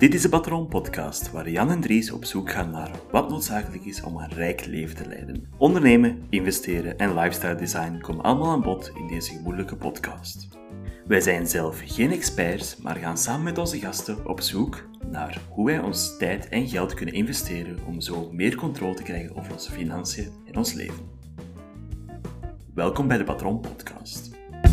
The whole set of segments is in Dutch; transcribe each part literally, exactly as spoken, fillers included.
Dit is de Patron Podcast, waar Jan en Dries op zoek gaan naar wat noodzakelijk is om een rijk leven te leiden. Ondernemen, investeren en lifestyle design komen allemaal aan bod in deze gemoedelijke podcast. Wij zijn zelf geen experts, maar gaan samen met onze gasten op zoek naar hoe wij ons tijd en geld kunnen investeren om zo meer controle te krijgen over onze financiën en ons leven. Welkom bij de Patron Podcast.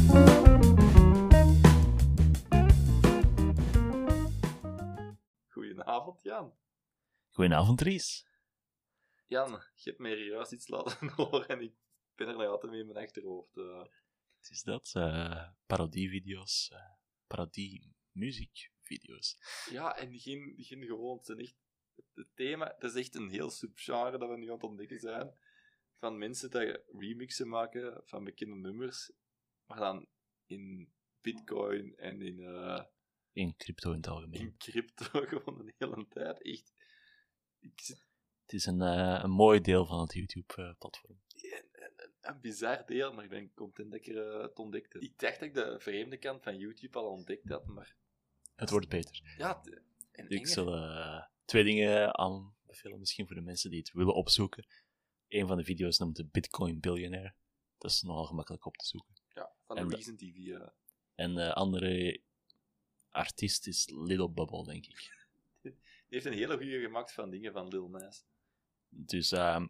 Goedenavond, Jan. Goedenavond, Dries. Jan, je hebt mij juist iets laten horen en ik ben er nog altijd mee in mijn achterhoofd. Uh. Het is dat, uh, parodievideo's, uh, parodie-muziekvideo's. Ja, en geen, geen gewoon, het zijn echt, het thema, dat is echt een heel subgenre dat we nu aan het ontdekken zijn. Van mensen die remixen maken van bekende nummers, maar dan in bitcoin en in... Uh, In crypto in het algemeen. In crypto gewoon een hele tijd. Echt. Ik zit... Het is een, uh, een mooi deel van het YouTube-platform. Een, een, een bizar deel, maar ik ben content dat ik er, uh, het ontdekt heb. Ik dacht dat ik de vreemde kant van YouTube al ontdekt had, maar... Het wordt beter. Ja, de, en Ik zal uh, twee dingen aanbevelen, misschien voor de mensen die het willen opzoeken. Een van de video's noemt de Bitcoin Billionaire. Dat is nogal gemakkelijk op te zoeken. Ja, van de Reason T V. Uh. En de andere... artiest is Little Bubble, denk ik. Die heeft een hele goede gemaakt van dingen van Lil Nas. Dus um,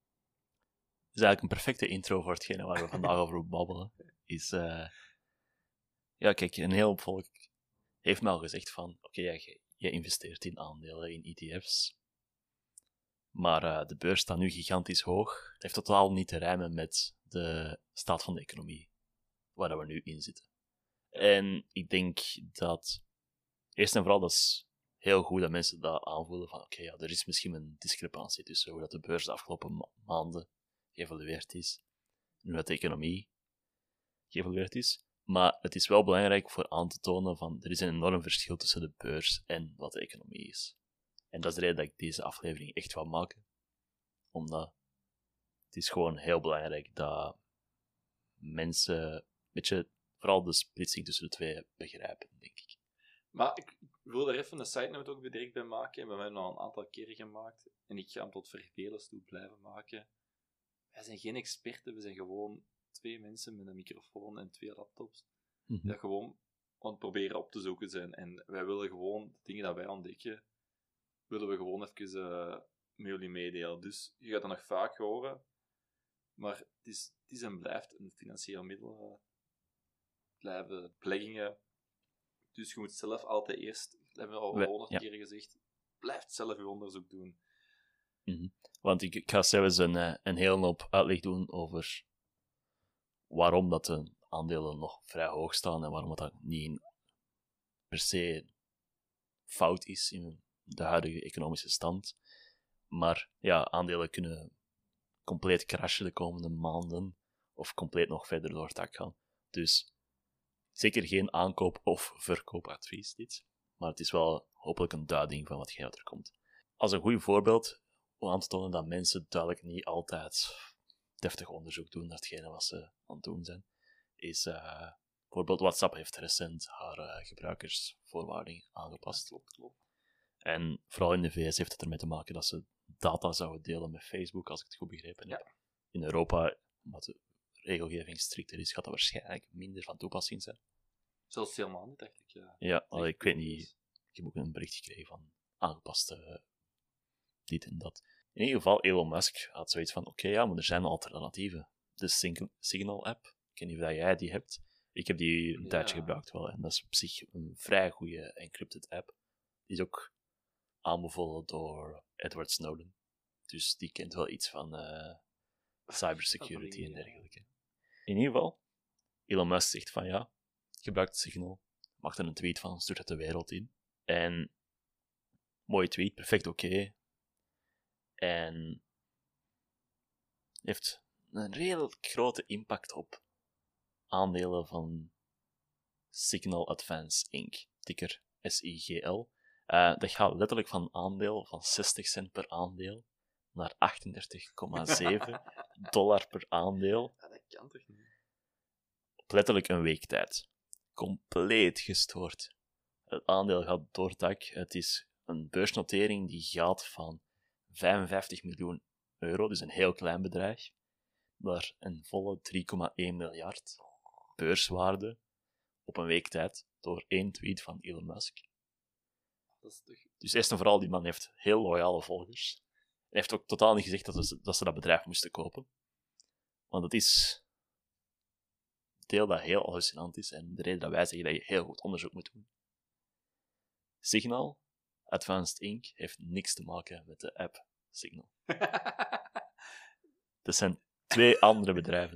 is eigenlijk een perfecte intro voor hetgene waar we vandaag over babbelen. Is, uh, ja, kijk, een heel volk heeft me al gezegd van, oké, okay, ja, je, je investeert in aandelen, in E T F's, maar uh, de beurs staat nu gigantisch hoog. Het heeft totaal niet te rijmen met de staat van de economie, waar we nu in zitten. En ik denk dat, eerst en vooral, dat is heel goed dat mensen dat aanvoelen van, oké, okay, ja, er is misschien een discrepantie tussen hoe dat de beurs de afgelopen ma- maanden geëvalueerd is, en hoe dat de economie geëvalueerd is. Maar het is wel belangrijk voor aan te tonen van, er is een enorm verschil tussen de beurs en wat de economie is. En dat is de reden dat ik deze aflevering echt wil maken. Omdat het is gewoon heel belangrijk dat mensen een beetje... vooral de splitsing tussen de twee begrijpen, denk ik. Maar ik wil er even een side note ook direct bij maken. We hebben hem al een aantal keren gemaakt. En ik ga hem tot vervelens toe blijven maken. Wij zijn geen experten. We zijn gewoon twee mensen met een microfoon en twee laptops. Mm-hmm. Die gewoon aan het proberen op te zoeken zijn. En wij willen gewoon de dingen die wij ontdekken, willen we gewoon even uh, met jullie meedelen. Dus je gaat dat nog vaak horen. Maar het is, het is en blijft een financieel middel... Uh, blijven beleggingen. Dus je moet zelf altijd eerst, dat hebben we al honderd ja. keer gezegd, blijf zelf je onderzoek doen. Mm-hmm. Want ik, ik ga zelfs een, een hele hoop uitleg doen over waarom dat de aandelen nog vrij hoog staan en waarom dat niet per se fout is in de huidige economische stand. Maar ja, aandelen kunnen compleet crashen de komende maanden of compleet nog verder door het dak gaan. Dus zeker geen aankoop- of verkoopadvies, dit. Maar het is wel hopelijk een duiding van wat er komt. Als een goed voorbeeld om aan te tonen dat mensen duidelijk niet altijd deftig onderzoek doen naar hetgene wat ze aan het doen zijn, is uh, bijvoorbeeld WhatsApp heeft recent haar uh, gebruikersvoorwaarding aangepast. Klopt, klopt. En vooral in de V S heeft het ermee te maken dat ze data zouden delen met Facebook, als ik het goed begrepen heb. Ja. In Europa, omdat de regelgeving strikter is, gaat dat waarschijnlijk minder van toepassing zijn. Zelfs helemaal niet, dacht ik. Ja, ja al, ik weet niet. Ik heb ook een bericht gekregen van aangepaste uh, dit en dat. In ieder geval, Elon Musk had zoiets van, oké, okay, ja, maar er zijn alternatieven. De Sig- Signal-app, ik weet niet of jij die hebt. Ik heb die een ja. tijdje gebruikt wel, en dat is op zich een vrij goede encrypted app. Die is ook aanbevolen door Edward Snowden. Dus die kent wel iets van uh, cybersecurity en dergelijke. In ieder geval, Elon Musk zegt van ja, gebruikt Signal, maakt er een tweet van, stuurt het de wereld in. En, mooie tweet, perfect oké. Okay. En heeft een redelijk grote impact op aandelen van Signal Advance Incorporated, ticker S I G L. Uh, dat gaat letterlijk van een aandeel van zestig cent per aandeel naar achtendertig komma zeven dollar per aandeel. Ja, dat kan toch niet? Op letterlijk een week tijd. Compleet gestoord. Het aandeel gaat door het dak. Het is een beursnotering die gaat van vijfenvijftig miljoen euro, dus een heel klein bedrijf, naar een volle drie komma één miljard beurswaarde op een week tijd door één tweet van Elon Musk. Dat is toch... Dus eerst en vooral, die man heeft heel loyale volgers. Hij heeft ook totaal niet gezegd dat ze dat, ze dat bedrijf moesten kopen. Want het is een deel dat heel hallucinant is en de reden dat wij zeggen dat je heel goed onderzoek moet doen. Signal, Advanced Incorporated, heeft niks te maken met de app Signal. Dat zijn twee andere bedrijven.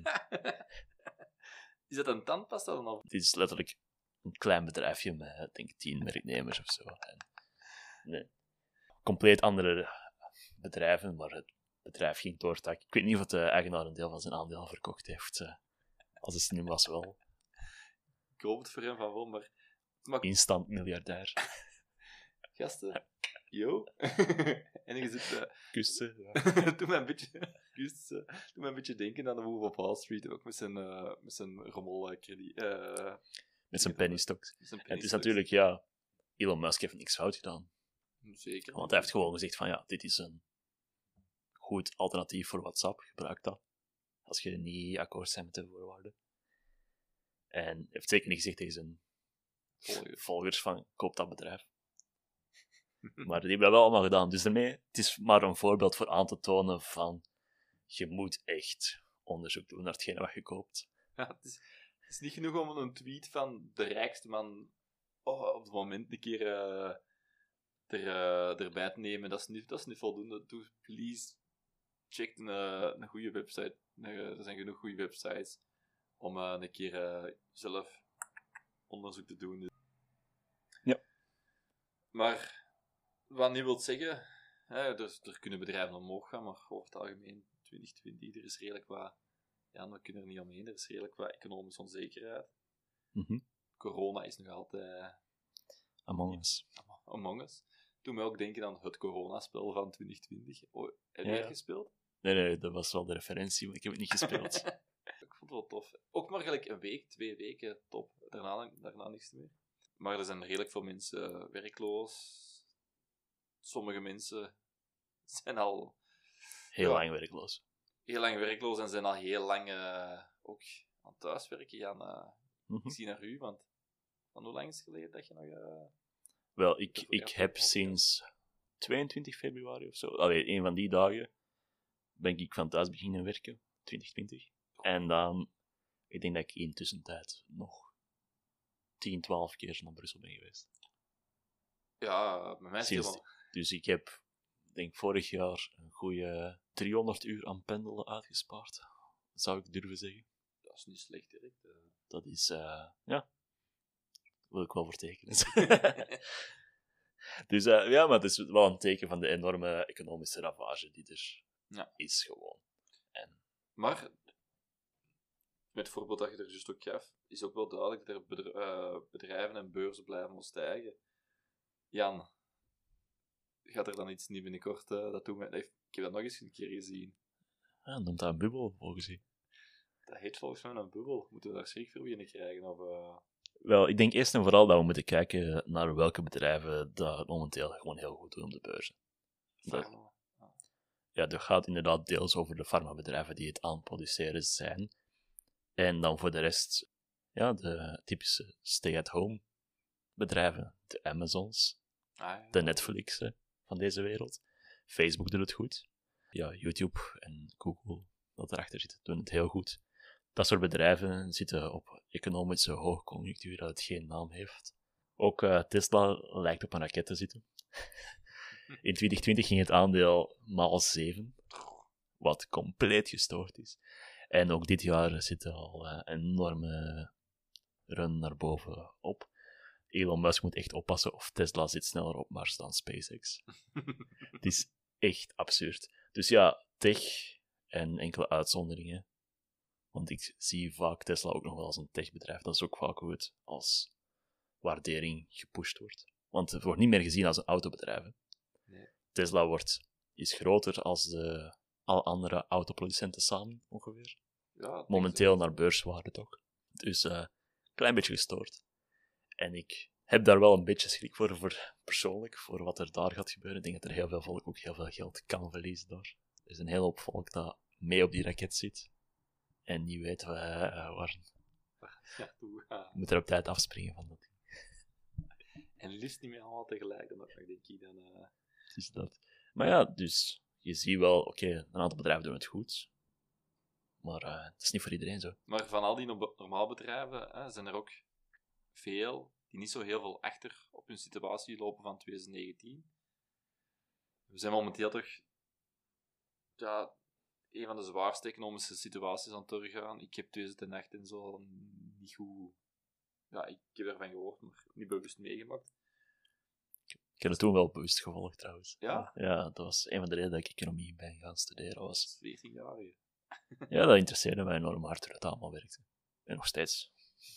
Is dat een tandpasta dan? Of? Het is letterlijk een klein bedrijfje met, ik denk, tien werknemers of zo. En, nee, compleet andere bedrijven, maar het bedrijf ging doortak. Ik weet niet of de eigenaar een deel van zijn aandeel verkocht heeft. Uh, als het slim was wel. Ik hoop het voor hem van wel, maar... maar... Instant miljardair. Gasten, yo. En je zit... Uh... Kussen. Ja. Doe mij een beetje... Kussen. Doe mij een beetje denken aan de Wolf of Wall Street, ook met zijn, uh, met zijn rommelkrediet. Uh, met zijn penny stocks. Met zijn penny penny het is stocks. natuurlijk, ja... Elon Musk heeft niks fout gedaan. Zeker. Want hij heeft gewoon gezegd van, ja, dit is een goed alternatief voor WhatsApp. Gebruik dat. Als je niet akkoord bent met de voorwaarden. En hij heeft zeker niet gezegd tegen zijn Volgers. volgers van, koop dat bedrijf. Maar die hebben dat wel allemaal gedaan. Dus daarmee, het is maar een voorbeeld voor aan te tonen van, je moet echt onderzoek doen naar hetgene wat je koopt. Ja, het, is, het is niet genoeg om een tweet van de rijkste man oh, op het moment een keer uh, er, uh, erbij te nemen. Dat is niet, dat is niet voldoende. Doe, please, check een, een goede website. Er zijn genoeg goede websites om uh, een keer uh, zelf onderzoek te doen. Ja. Maar wat niet wil zeggen, hè, dus, er kunnen bedrijven omhoog gaan, maar over het algemeen twintig twintig, er is redelijk wat... Ja, we kunnen er niet omheen, er is redelijk wat economische onzekerheid. Mm-hmm. Corona is nog altijd... Among Us. Among Us. Doe mij ook denken aan het coronaspel van twintig twintig. Oh, heb je Ja, het ja. gespeeld? Nee, nee, dat was wel de referentie, maar ik heb het niet gespeeld. Ik vond het wel tof. Ook maar gelijk een week, twee weken, top. Daarna, daarna niks meer. Maar er zijn redelijk veel mensen werkloos. Sommige mensen zijn al... Heel Ja. lang werkloos. heel lang werkloos en zijn al heel lang uh, ook aan het thuiswerken gaan. Uh, Mm-hmm. Ik zie naar u, want van hoe lang is het geleden dat je nog... Uh... Wel, ik, Dat ik ja, heb ja. sinds tweeëntwintig februari of zo, allee, een van die dagen, ben ik van thuis beginnen werken, twintig twintig. En dan, ik denk dat ik in tussentijd nog tien, twaalf keer naar Brussel ben geweest. Ja, met mij is het Sinds, helemaal... dus ik heb, denk vorig jaar, een goede driehonderd uur aan pendelen uitgespaard, zou ik durven zeggen. Dat is niet slecht, direct. Uh... Dat is, uh, ja, wil ik wel voor tekenen. Dus uh, ja, maar het is wel een teken van de enorme economische ravage die er Ja. is gewoon. En... Maar, met het voorbeeld dat je er juist ook gaf, is ook wel duidelijk dat er bedr- uh, bedrijven en beurzen blijven stijgen. Jan, gaat er dan iets niet binnenkort uh, dat doen? Ik heb dat nog eens een keer gezien. Ja, noemt dat een bubbel, volgens u. Dat heet volgens mij een bubbel. Moeten we daar schrik voor beginnen krijgen? Of, uh... Wel, ik denk eerst en vooral dat we moeten kijken naar welke bedrijven dat het momenteel gewoon heel goed doen op de beurzen. Dat, ja, dat gaat inderdaad deels over de farmabedrijven die het aan het produceren zijn. En dan voor de rest, ja, de typische stay-at-home bedrijven. De Amazons, Ah, ja. de Netflixen van deze wereld. Facebook doet het goed. Ja, YouTube en Google, dat erachter zit, doen het heel goed. Dat soort bedrijven zitten op economische hoogconjunctuur dat het geen naam heeft. Ook uh, Tesla lijkt op een raket te zitten. In twintig twintig ging het aandeel maal zeven, wat compleet gestoord is. En ook dit jaar zit er al uh, een enorme run naar boven op. Elon Musk moet echt oppassen of Tesla zit sneller op Mars dan SpaceX. Het is echt absurd. Dus ja, tech en enkele uitzonderingen. Want ik zie vaak Tesla ook nog wel als een techbedrijf. Dat is ook vaak hoe het als waardering gepusht wordt. Want het wordt niet meer gezien als een autobedrijf. Hè. Nee. Tesla wordt, is groter als de alle andere autoproducenten samen, ongeveer. Ja, Momenteel naar beurswaarde toch. Dus een uh, klein beetje gestoord. En ik heb daar wel een beetje schrik voor, voor, persoonlijk, voor wat er daar gaat gebeuren. Ik denk dat er heel veel volk ook heel veel geld kan verliezen daar. Er is een hele hoop volk dat mee op die raket zit en niet weet uh, waar. Ja, toe, uh. Je moet er op tijd afspringen van dat ding. En liefst niet meer allemaal tegelijk, dan denk ik dan... Uh... Dus dat. Maar ja, dus je ziet wel, oké, okay, een aantal bedrijven doen het goed, maar uh, het is niet voor iedereen zo. Maar van al die no- normaal bedrijven hè, zijn er ook veel die niet zo heel veel achter op hun situatie lopen van twintig negentien. We zijn momenteel toch ja, een van de zwaarste economische situaties aan het doorgaan. Ik heb tweeduizend acht en zo niet goed... Ja, ik heb ervan gehoord, maar niet bewust meegemaakt. Ik heb het toen wel bewust gevolgd, trouwens. Ja? Ja, dat was een van de redenen dat ik economie ben gaan studeren. Was... veertien jaar hier. Ja, dat interesseerde mij enorm hard toen het allemaal werkte. En nog steeds.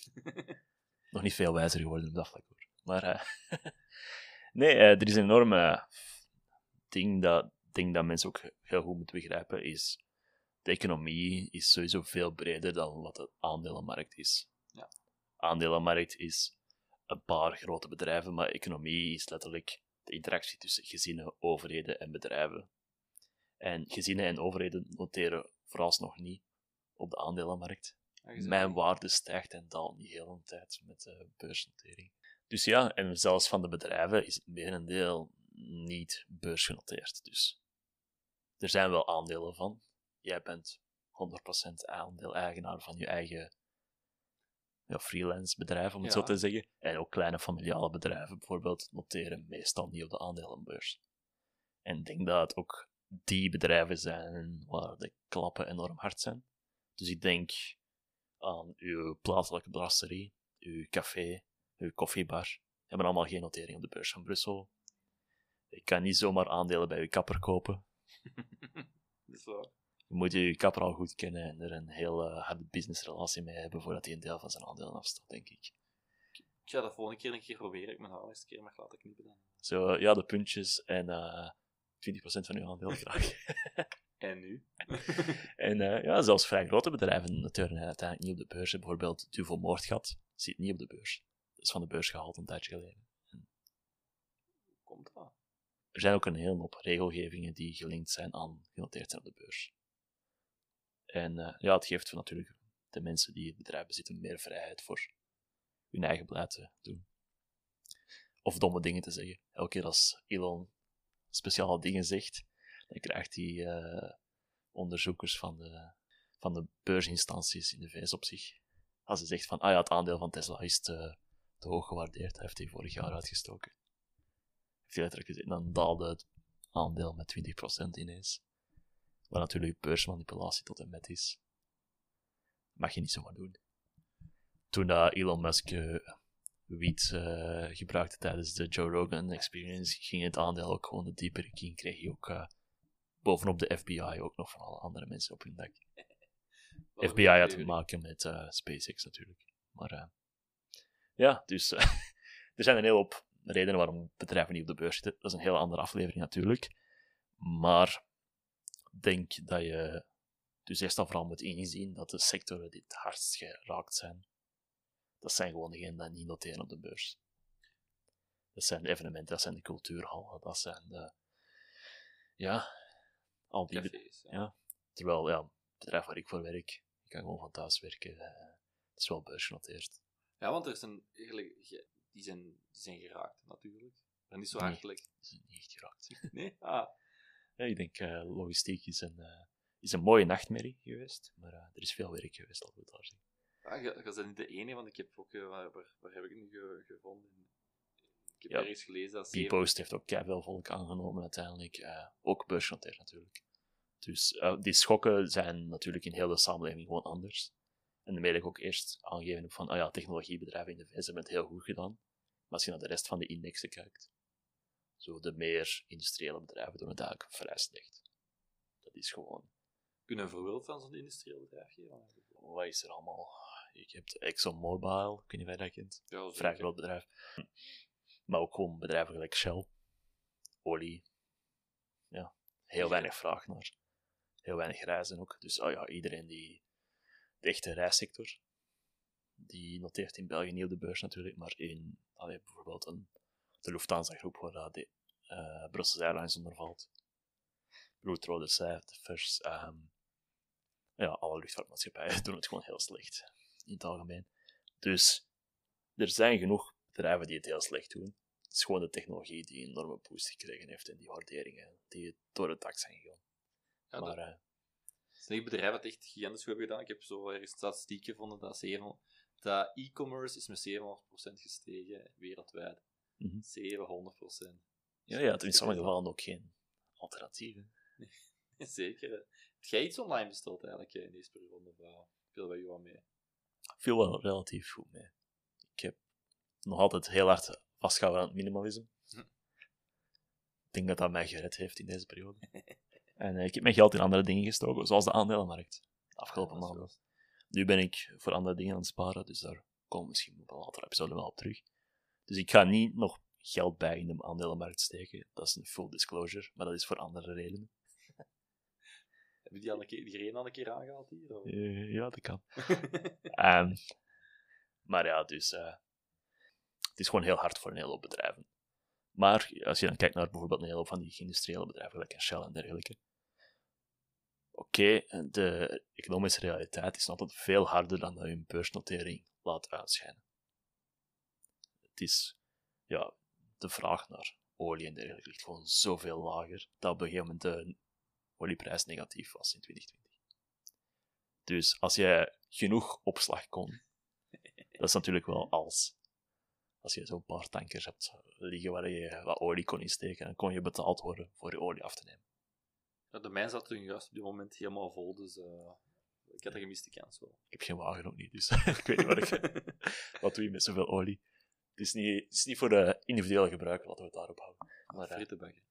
Nog niet veel wijzer geworden op dat vlak, hoor. Maar, uh... nee, uh, er is een enorme ding dat, ding dat mensen ook heel goed moeten begrijpen, is de economie is sowieso veel breder dan wat de aandelenmarkt is. Ja. Aandelenmarkt is een paar grote bedrijven, maar economie is letterlijk de interactie tussen gezinnen, overheden en bedrijven. En gezinnen en overheden noteren vooralsnog niet op de aandelenmarkt. Ja, Mijn waarde stijgt en daalt niet heel een tijd met de beursnotering. Dus ja, en zelfs van de bedrijven is het merendeel niet beursgenoteerd. Dus er zijn wel aandelen van. Jij bent honderd procent aandeel-eigenaar van je eigen ja, freelance bedrijf, om het ja. zo te zeggen. En ook kleine familiale bedrijven bijvoorbeeld noteren meestal niet op de aandelenbeurs. En ik denk dat het ook die bedrijven zijn waar de klappen enorm hard zijn. Dus ik denk aan uw plaatselijke brasserie, uw café, uw koffiebar. Hebben allemaal geen notering op de beurs van Brussel. Je kan niet zomaar aandelen bij uw kapper kopen. Dat is waar. Je moet je kapper al goed kennen en er een heel uh, harde businessrelatie mee hebben voordat hij een deel van zijn aandelen afstaat, denk ik. Ik ga dat volgende keer een keer proberen. Ik mijn haar eens een keer mag laten knippen dan. Zo, ja, de puntjes en uh, twintig procent van uw aandeel graag. En nu? en uh, ja, zelfs vrij grote bedrijven natuurlijk uiteindelijk niet op de beurs. Bijvoorbeeld Duvel Moordgat zit niet op de beurs. Dat is van de beurs gehaald een tijdje geleden. Hoe komt dat? Er zijn ook een hele hoop regelgevingen die gelinkt zijn aan genoteerd zijn op de beurs. En uh, ja, het geeft natuurlijk de mensen die het bedrijf bezitten meer vrijheid voor hun eigen beleid te doen. Of domme dingen te zeggen. Elke keer als Elon speciale dingen zegt, dan krijgt hij uh, onderzoekers van de, van de beursinstanties in de V S op zich. Als hij zegt van, ah ja, het aandeel van Tesla is te, te hoog gewaardeerd, dat heeft hij vorig jaar uitgestoken. Heeft hij letterlijk gezegd, dan daalde het aandeel met twintig procent ineens. Wat natuurlijk beursmanipulatie tot en met is. Mag je niet zomaar doen. Toen uh, Elon Musk uh, wiet uh, gebruikte tijdens de Joe Rogan Experience, ging het aandeel ook gewoon de diepere king. Kreeg je ook uh, bovenop de F B I ook nog van alle andere mensen op hun dak. F B I had te maken met uh, SpaceX natuurlijk. Maar uh, ja, dus uh, er zijn een hele hoop redenen waarom bedrijven niet op de beurs zitten. Dat is een hele andere aflevering natuurlijk. Maar ik denk dat je dus eerst en vooral moet inzien dat de sectoren die het hardst geraakt zijn, dat zijn gewoon degenen die niet noteren op de beurs. Dat zijn de evenementen, dat zijn de cultuurhallen, dat zijn de... Ja, al die... Cafés, ja. Ja. Terwijl, ja, het bedrijf waar ik voor werk, ik kan gewoon van thuis werken, uh, het is wel beursgenoteerd. Ja, want er zijn eigenlijk... Die zijn, die zijn geraakt, natuurlijk. Maar niet zo Nee, hartelijk. die zijn niet echt geraakt. Nee? Ah. Ja, ik denk, uh, logistiek is een, uh, is een mooie nachtmerrie geweest, maar uh, er is veel werk geweest, al goed daar zijn. Ja, je, je bent niet de enige, want ik heb ook... Uh, waar, waar heb ik het nu ge, gevonden? Ik heb Ja, ergens gelezen dat... Bpost heeft ook veel volk aangenomen uiteindelijk. Uh, ook beursgenoteerd natuurlijk. Dus uh, die schokken zijn natuurlijk in heel de samenleving gewoon anders. En daarmee heb ik ook eerst aangegeven heb van, ah ja, technologiebedrijven in de V S hebben het heel goed gedaan. Maar als je naar de rest van de indexen kijkt, zo de meer industriële bedrijven doen het eigenlijk vrij slecht. Dat is gewoon... Kunnen we een voorbeeld van zo'n industrieel bedrijf geven? Wat is er allemaal? Je hebt ExxonMobil, ik weet niet of je dat kent. Ja, vrij groot bedrijf. Maar ook gewoon bedrijven gelijk Shell, olie. Ja, heel Ja. weinig vraag naar. Heel weinig reizen ook. Dus oh ja, iedereen die... De echte reissector, die noteert in België niet op de beurs natuurlijk, maar in allee, bijvoorbeeld een, de Lufthansa-groep, waar dat de uh, Brussels Airlines onder valt. Bloedrode cijfers. Um, ja, alle luchtvaartmaatschappijen doen het gewoon heel slecht, in het algemeen. Dus er zijn genoeg bedrijven die het heel slecht doen. Het is gewoon de technologie die een enorme boost gekregen heeft en die waarderingen die door het dak zijn gegaan. Ja, maar... dat... Uh, Het is een bedrijf dat echt gigantisch goed heeft gedaan. Ik heb zo ergens statistiek gevonden dat, zeven, dat e-commerce is met zevenhonderd procent gestegen wereldwijd. Mm-hmm. zevenhonderd procent. Ja, ja, het in sommige gevallen ook geen alternatieven. Zeker. Heb jij iets online besteld eigenlijk in deze periode? Of viel bij jou aan mee? Viel wel relatief goed mee. Ik heb nog altijd heel hard vastgehouden aan het minimalisme. Hm. Ik denk dat dat mij gered heeft in deze periode. En uh, ik heb mijn geld in andere dingen gestoken, zoals de aandelenmarkt, de afgelopen ja, maanden. Nu ben ik voor andere dingen aan het sparen, dus daar komen we misschien op een latere episode wel op terug. Dus ik ga niet nog geld bij in de aandelenmarkt steken. Dat is een full disclosure, maar dat is voor andere redenen. Heb je die, al een keer, die reden al een keer aangehaald hier? Of? Uh, ja, dat kan. um, maar ja, dus... Uh, het is gewoon heel hard voor een hele hoop bedrijven. Maar als je dan kijkt naar bijvoorbeeld een hele hoop van die industriële bedrijven, gelijk Shell en dergelijke. Oké, okay, de economische realiteit is altijd veel harder dan dat hun beursnotering laat uitschijnen. Het is, ja, de vraag naar olie en dergelijke ligt gewoon zoveel lager, dat op een gegeven moment de olieprijs negatief was in twintig twintig. Dus als jij genoeg opslag kon, dat is natuurlijk wel als. Als je zo'n paar tankers hebt liggen waar je wat olie kon insteken, dan kon je betaald worden voor je olie af te nemen. Ja, de mijn zat toen juist op dit moment helemaal vol, dus uh, ik had een gemiste kans wel. Ik heb geen wagen ook niet, dus ik weet niet wat ik... wat doe je met zoveel olie? Het is niet, het is niet voor de individuele gebruik, laten we het daarop houden. Maar frittenbakken.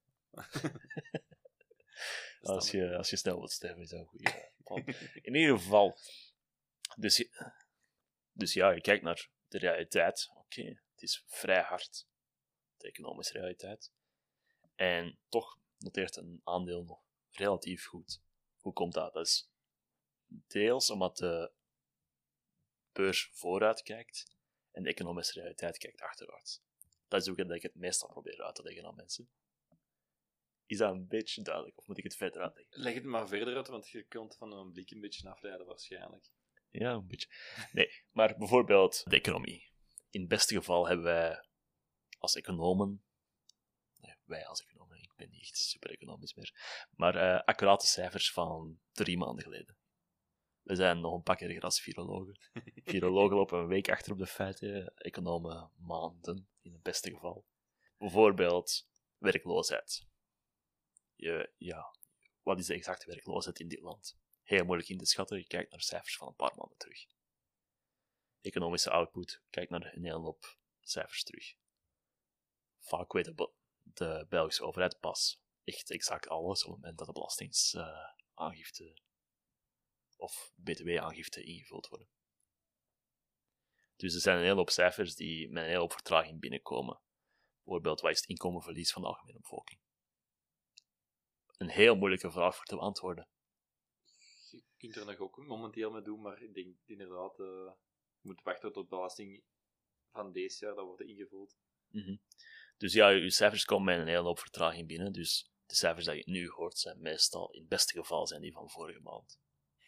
als, je, als je snel wilt sterven, is dat een goede plan. In ieder geval. Dus, dus ja, je kijkt naar de realiteit. Oké, okay, het is vrij hard. De economische realiteit. En toch noteert een aandeel nog relatief goed. Hoe komt dat? Dat is deels omdat de beurs vooruit kijkt en de economische realiteit kijkt achterwaarts. Dat is ook dat ik het meestal probeer uit te leggen aan mensen. Is dat een beetje duidelijk, of moet ik het verder uitleggen? Leg het maar verder uit, want je kunt van een blik een beetje afleiden waarschijnlijk. Ja, een beetje. Nee, maar bijvoorbeeld de economie. In het beste geval hebben wij als economen, nee, wij als economen, ik ben niet echt super economisch meer, maar uh, accurate cijfers van drie maanden geleden. We zijn nog een pak erger als virologen. Virologen lopen een week achter op de feiten, economen maanden, in het beste geval. Bijvoorbeeld werkloosheid. Je, ja, wat is de exacte werkloosheid in dit land? Heel moeilijk in te schatten, je kijkt naar cijfers van een paar maanden terug. Economische output, kijk naar een hele hoop cijfers terug. Vaak weet de, de Belgische overheid pas echt exact alles op het moment dat de belastingaangifte uh, of B T W-aangifte ingevuld worden. Dus er zijn een hele hoop cijfers die met een hele hoop vertraging binnenkomen. Bijvoorbeeld, wat is het inkomenverlies van de algemene bevolking? Een heel moeilijke vraag voor te beantwoorden. Je kunt er nog ook momenteel mee doen, maar ik denk inderdaad, uh, je moet wachten tot de belasting van deze jaar dat wordt ingevuld. Mm-hmm. Dus ja, je cijfers komen met een hele hoop vertraging binnen, dus de cijfers die je nu hoort zijn meestal, in het beste geval, zijn die van vorige maand.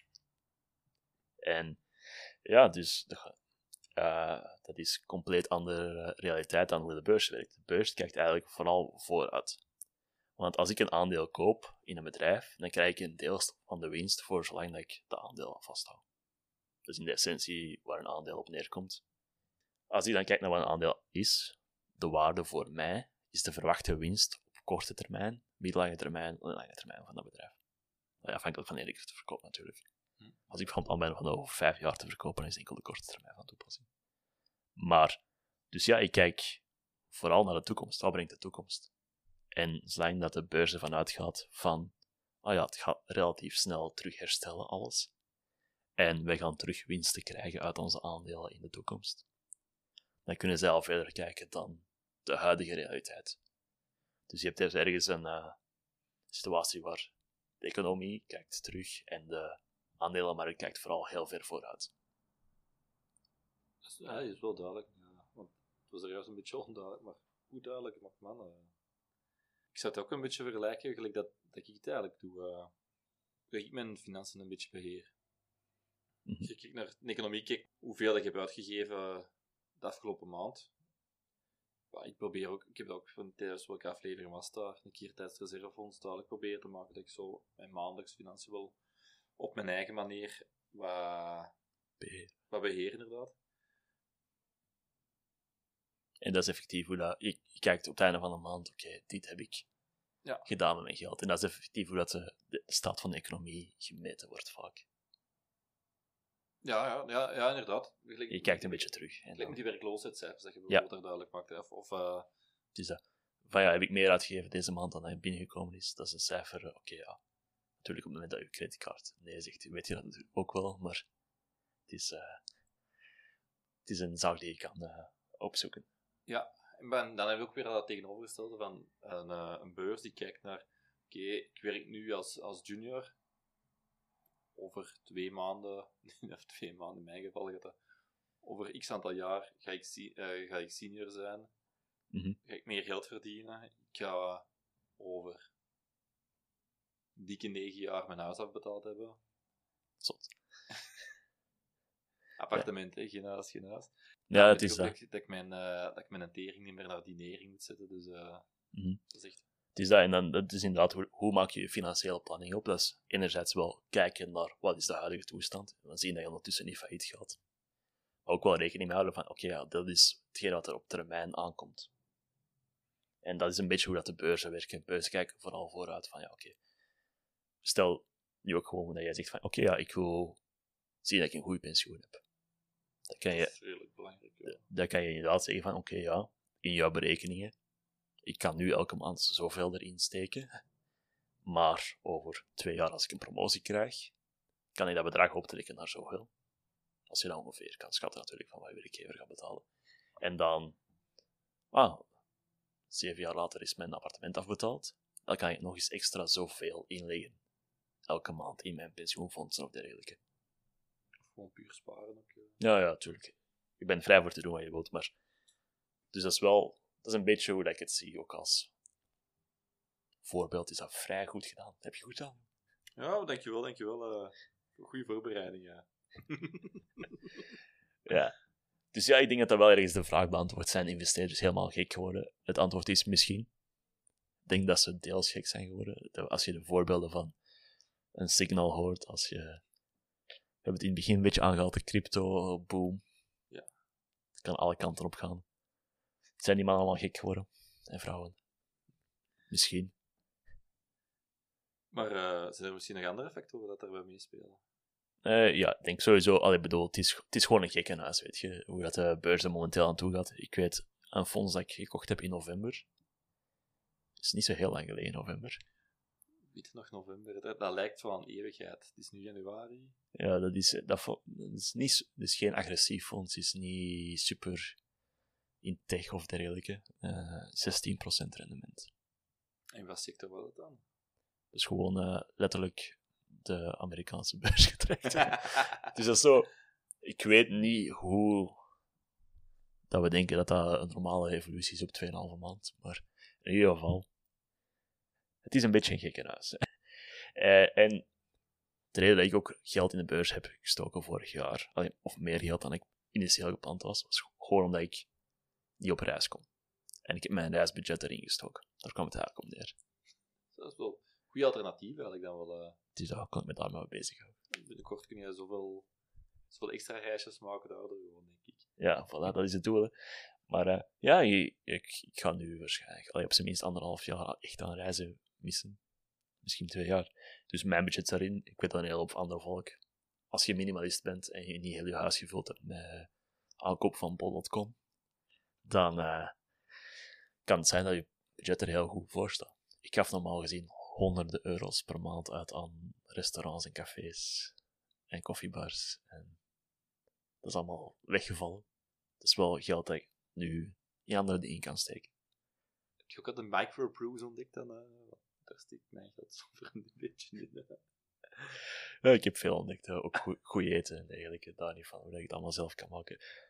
En ja, dus uh, dat is compleet andere realiteit dan hoe de beurs werkt. De beurs kijkt eigenlijk vooral vooruit. Want als ik een aandeel koop in een bedrijf, dan krijg ik een deel van de winst voor zolang dat ik de aandeel vasthoud. Dat is in de essentie waar een aandeel op neerkomt. Als ik dan kijk naar wat een aandeel is, de waarde voor mij is de verwachte winst op korte termijn, middellange termijn en lange termijn van dat bedrijf. Afhankelijk van wanneer ik het verkoop natuurlijk. Als ik bijvoorbeeld aan ben van over vijf jaar te verkopen, dan is enkel de korte termijn van toepassing. Maar, dus ja, ik kijk vooral naar de toekomst. Wat brengt de toekomst? En zolang dat de beurs ervan uitgaat van, oh ja, het gaat relatief snel terug herstellen alles. En wij gaan terug winsten krijgen uit onze aandelen in de toekomst. Dan kunnen zij al verder kijken dan de huidige realiteit. Dus je hebt dus ergens een uh, situatie waar de economie kijkt terug en de aandelenmarkt kijkt vooral heel ver vooruit. Ja, dat is wel duidelijk. Ja. Want het was er juist een beetje onduidelijk, maar hoe duidelijk mag man. Uh. Ik zou het ook een beetje vergelijken, gelijk dat, dat ik het eigenlijk doe. Uh, dat ik mijn financiën een beetje beheer. Mm-hmm. Als je kijkt naar de economie, kijk hoeveel ik heb uitgegeven de afgelopen maand. Ja, ik probeer ook, ik heb dat ook van tijdens welke aflevering was daar, een keer tijdens het reservefonds duidelijk proberen te maken dat ik zo mijn maandelijks financiën wil op mijn eigen manier wat beheer. Wat beheer, inderdaad. En dat is effectief hoe dat... Je, je kijkt op het einde van de maand, oké, okay, dit heb ik ja. gedaan met mijn geld. En dat is effectief hoe dat de, de staat van de economie gemeten wordt vaak. Ja, ja, ja, ja inderdaad. Gelijk, je kijkt een beetje terug. Gelijk met die werkloosheidscijfers, dat je bijvoorbeeld ja. daar duidelijk maakt. Of, of, uh... Het is dat. Van ja, heb ik meer uitgegeven deze maand dan er binnengekomen is. Dat is een cijfer, oké, okay, ja. Natuurlijk op het moment dat je creditcard nee zegt, weet je dat natuurlijk ook wel, maar het is, uh, het is een zaak die je kan uh, opzoeken. Ja, en dan hebben we ook weer dat tegenovergestelde van een, uh, een beurs die kijkt naar, oké, okay, ik werk nu als, als junior, over twee maanden, of twee maanden in mijn geval, gaat dat, over x aantal jaar ga ik, uh, ga ik senior zijn, mm-hmm. ga ik meer geld verdienen, ik ga over dikke negen jaar mijn huis afbetaald hebben. Zot. Appartement, ja. hè, geen huis, geen huis. Ja, het is dat. Dat ik, dat, ik mijn, uh, dat ik mijn tering niet meer naar dinering moet zetten, dus uh, mm-hmm. dat is echt... Het is dat, en dan, dat is inderdaad, hoe, hoe maak je je financiële planning op? Dat is enerzijds wel kijken naar wat is de huidige toestand, en dan zien dat je ondertussen niet failliet gaat. Maar ook wel rekening mee houden van, oké, okay, ja, dat is hetgeen wat er op termijn aankomt. En dat is een beetje hoe dat de beurzen werken. Beurzen kijken vooral vooruit van, ja, oké. Okay. Stel nu ook gewoon dat jij zegt van, oké, okay, ja, ik wil zien dat ik een goede pensioen heb. Dan kan je, dat is redelijk belangrijk, ja. Dan kan je inderdaad zeggen van, oké, okay, ja, in jouw berekeningen, ik kan nu elke maand zoveel erin steken, maar over twee jaar als ik een promotie krijg, kan ik dat bedrag optrekken naar zoveel. Als je dat ongeveer kan schatten natuurlijk van wat je werkgever gaat betalen. En dan, ah, zeven jaar later is mijn appartement afbetaald, dan kan ik nog eens extra zoveel inleggen. Elke maand in mijn pensioenfondsen of dergelijke. Of gewoon puur sparen ook. Ja, ja, ja, natuurlijk. Je bent vrij voor te doen wat je wilt, maar... Dus dat is wel... Dat is een beetje hoe dat ik het zie, ook als voorbeeld is dat vrij goed gedaan. Dat heb je goed gedaan. Ja, dankjewel, dankjewel. Uh, goede voorbereiding, ja. Ja. Dus ja, ik denk dat dat wel ergens de vraag beantwoord. Zijn investeerders helemaal gek geworden? Het antwoord is misschien. Ik denk dat ze deels gek zijn geworden. Als je de voorbeelden van een Signal hoort, als je... We hebben het in het begin een beetje aangehaald, de crypto-boom. Ja. Het kan alle kanten op gaan. Zijn die mannen allemaal gek geworden? En vrouwen? Misschien. Maar uh, zijn er misschien nog andere factoren dat er bij meespelen? Uh, ja, ik denk sowieso... Allee, bedoel, het is, het is gewoon een gekkenhuis, weet je. Hoe dat de beurs er momenteel aan toe gaat. Ik weet, een fonds dat ik gekocht heb in november. Het is niet zo heel lang geleden, november. Weet je nog, november? Dat, dat lijkt wel aan eeuwigheid. Het is nu januari. Ja, dat is, dat, dat is, niet, dat is geen agressief fonds. Het is niet super... in tech of dergelijke, uh, zestien procent rendement. En wat sector was het dan? Dus gewoon uh, letterlijk de Amerikaanse beurs getrekt. Dus dat is zo... Ik weet niet hoe dat we denken dat dat een normale evolutie is op twee komma vijf maand, maar in ieder geval, het is een beetje een gekkenhuis. uh, en de reden dat ik ook geld in de beurs heb gestoken vorig jaar, of meer geld dan ik initieel gepland was, was gewoon omdat ik die op reis kom. En ik heb mijn reisbudget erin gestoken. Daar kwam het eigenlijk op neer. Dat is wel een goede alternatief eigenlijk dan wel. Uh... Dus daar kan ik me daarmee bezighouden. Binnenkort kun je zoveel, zoveel extra reisjes maken daardoor gewoon, denk ik. Ja, voilà, dat is het doel. Hè. Maar uh, ja, ik, ik, ik ga nu waarschijnlijk allee, op zijn minst anderhalf jaar echt aan reizen missen. Misschien twee jaar. Dus mijn budget is daarin. Ik weet dat een hele hoop andere volk. Als je minimalist bent en je niet heel je huis gevuld hebt met uh, aankoop van bol punt com, dan uh, kan het zijn dat je budget er heel goed voor staat. Ik gaf normaal gezien honderden euro's per maand uit aan restaurants en cafés en koffiebars. En dat is allemaal weggevallen. Dat is wel geld dat ik nu in andere dingen kan steken. Heb je ook al de microbrews ontdekt dan? Uh, daar steekt mijn geld zover een beetje in. Uh. Ja, ik heb veel ontdekt. Uh, ook goeie eten en dergelijke. Daar niet van, hoe ik het allemaal zelf kan maken.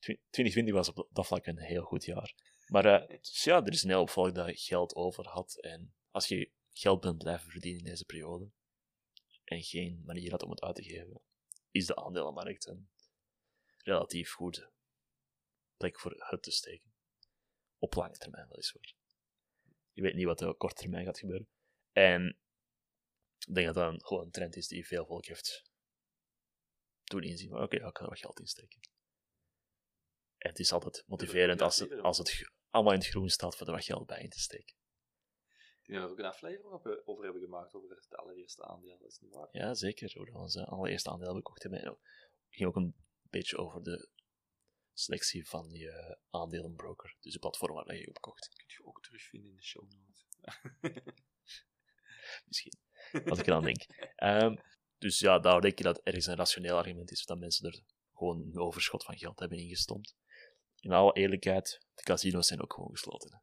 twintig twintig was op dat vlak een heel goed jaar. Maar uh, dus ja, er is een heel hoop volk dat geld over had. En als je geld bent blijven verdienen in deze periode en geen manier had om het uit te geven, is de aandelenmarkt een relatief goede plek voor het te steken. Op lange termijn weliswaar. Je weet niet wat er op korte termijn gaat gebeuren. En ik denk dat dat een, gewoon een trend is die veel volk heeft doen inzien. Oké, okay, ja, ik kan er wat geld in steken. En het is altijd motiverend als het, als het allemaal in het groen staat voor er wat geld bij in te steken. Ik denk dat we ook een aflevering over hebben gemaakt over het allereerste aandeel, dat is niet waar? Ja, zeker. Hoe we onze allereerste aandeel gekocht hebben. Het ging ook een beetje over de selectie van je aandelenbroker. Dus de platform waar je op kocht. Kun je ook terugvinden in de show notes. Misschien. Als ik eraan denk. Um, dus ja, daar denk je dat ergens een rationeel argument is dat mensen er gewoon een overschot van geld hebben ingestompt. In alle eerlijkheid, de casino's zijn ook gewoon gesloten.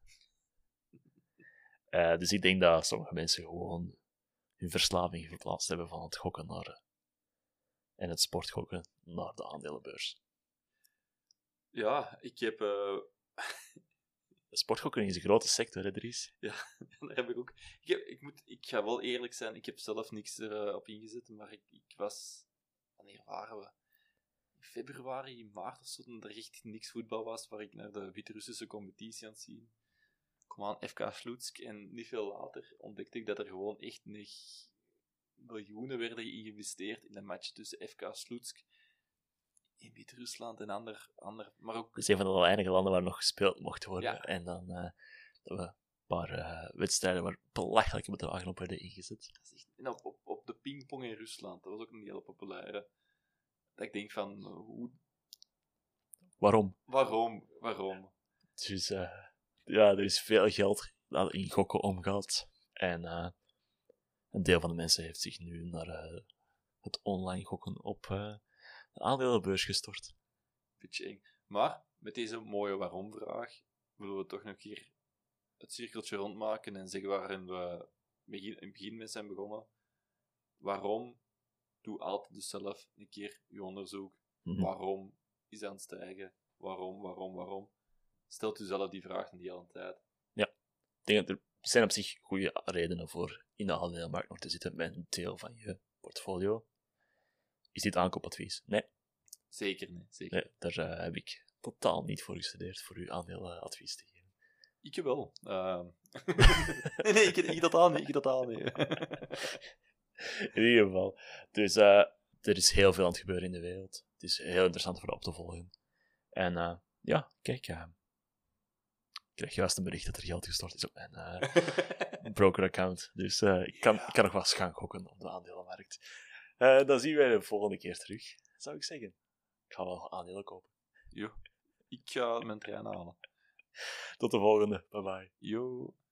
Uh, dus ik denk dat sommige mensen gewoon hun verslaving verplaatst hebben van het gokken naar uh, en het sportgokken naar de aandelenbeurs. Ja, ik heb... Uh... Sportgokken is een grote sector, hè, Dries? Ja, daar heb ik ook... Ik, heb, ik, moet, ik ga wel eerlijk zijn, ik heb zelf niks erop uh, ingezet, maar ik, ik was... Wanneer waren we? In februari, maart of zo, toen er echt niks voetbal was, waar ik naar de Wit-Russische competitie aan het zien. Kom aan, F K Slutsk. En niet veel later ontdekte ik dat er gewoon echt nog miljoenen werden geïnvesteerd in een match tussen F K Slutsk in Wit-Rusland en ander, ander, maar ook... Dat is een van de weinige landen waar nog gespeeld mocht worden. Ja. En dan uh, dat we een paar uh, wedstrijden waar belachelijke bedragen op werden ingezet. Dat is echt, en op, op, op de pingpong in Rusland, dat was ook een heel populaire. Dat ik denk van, uh, hoe... Waarom? Waarom? Waarom? Dus uh, ja, er is veel geld dat in gokken omgaat. En uh, een deel van de mensen heeft zich nu naar uh, het online gokken op uh, de aandelenbeurs gestort. Beetje eng. Maar met deze mooie waarom-vraag willen we toch nog hier het cirkeltje rondmaken en zeggen waarin we begin, in het begin mee zijn begonnen. Waarom doe altijd dus zelf een keer je onderzoek? Mm-hmm. Waarom is het aan het stijgen? Waarom, waarom, waarom? Stelt u zelf die vraag niet de hele tijd. Ja, ik denk dat er zijn op zich goede redenen voor in de aandelenmarkt nog te zitten met een deel van je portfolio. Is dit aankoopadvies? Nee. Zeker niet. Zeker. Nee, daar uh, heb ik totaal niet voor gestudeerd voor uw aandelenadvies te geven. Ik wel. Uh... nee, nee, ik, ik totaal niet. Ik totaal niet. In ieder geval. Dus uh, er is heel veel aan het gebeuren in de wereld. Het is heel interessant voor op te volgen. En uh, ja, kijk, uh, ik krijg juist een bericht dat er geld gestort is op mijn uh, broker-account. Dus uh, ik, kan, ik kan nog wel eens gaan gokken op de aandelenmarkt. Uh, dan zien wij de volgende keer terug, zou ik zeggen. Ik ga wel aandelen kopen. Jo, ik ga mijn trein halen. Tot de volgende. Bye bye. Yo.